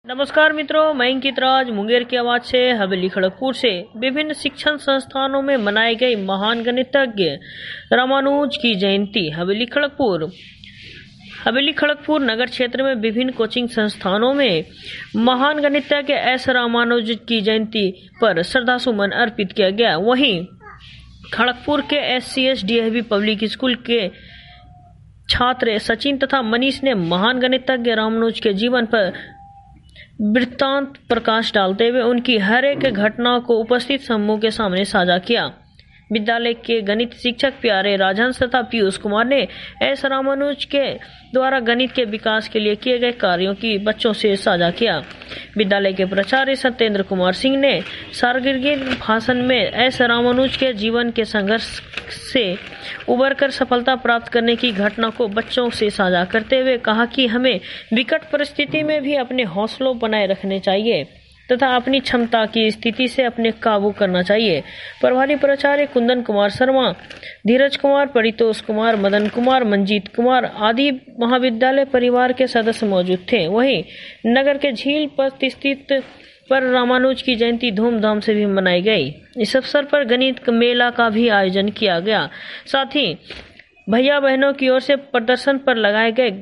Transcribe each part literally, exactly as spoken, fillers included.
नमस्कार मित्रों, मैं अंकित राज मुंगेर की आवाज से हवेली खड़गपुर से विभिन्न शिक्षण संस्थानों में मनाई गई महान गणितज्ञ रामानुज की जयंती। हवेली खड़गपुर हवेली खड़गपुर नगर क्षेत्र में विभिन्न कोचिंग संस्थानों में महान गणितज्ञ एस रामानुज की जयंती पर श्रद्धासुमन अर्पित किया गया। वहीं खड़गपुर के S C S D A V public school के छात्र सचिन तथा मनीष ने महान गणितज्ञ रामानुज के जीवन पर वृत्तांत प्रकाश डालते हुए उनकी हर एक घटना को उपस्थित समूह के सामने साझा किया। विद्यालय के गणित शिक्षक प्यारे राजहंस तथा पीयूष कुमार ने एस रामानुज के द्वारा गणित के विकास के लिए किए गए कार्यों की बच्चों से साझा किया। विद्यालय के प्राचार्य सत्येंद्र कुमार सिंह ने सार्वजनिक भाषण में एस रामानुज के जीवन के संघर्ष से उबरकर सफलता प्राप्त करने की घटना को बच्चों से साझा करते हुए कहा कि हमें विकट परिस्थिति में भी अपने हौसलों बनाए रखने चाहिए तथा अपनी क्षमता की स्थिति से अपने काबू करना चाहिए। प्रभारी प्राचार्य कुंदन कुमार शर्मा, धीरज कुमार, परितोष कुमार, मदन कुमार, मंजीत कुमार आदि महाविद्यालय परिवार के सदस्य मौजूद थे। वहीं नगर के झील पर स्थित पर रामानुज की जयंती धूमधाम से भी मनाई गई। इस अवसर पर गणित मेला का भी आयोजन किया गया। साथ ही भैया बहनों की ओर से प्रदर्शन पर लगाए गए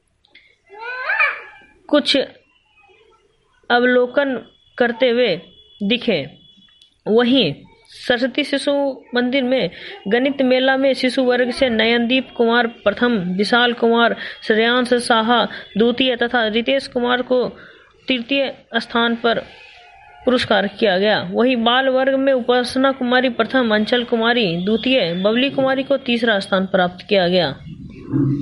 कुछ अवलोकन करते हुए दिखे। वहीं सरस्वती शिशु मंदिर में गणित मेला में शिशु वर्ग से नयनदीप कुमार प्रथम, विशाल कुमार, श्रेयांश साहा द्वितीय तथा रितेश कुमार को तृतीय स्थान पर पुरस्कार किया गया। वहीं बाल वर्ग में उपासना कुमारी प्रथम, अंचल कुमारी द्वितीय, बबली कुमारी को तीसरा स्थान प्राप्त किया गया।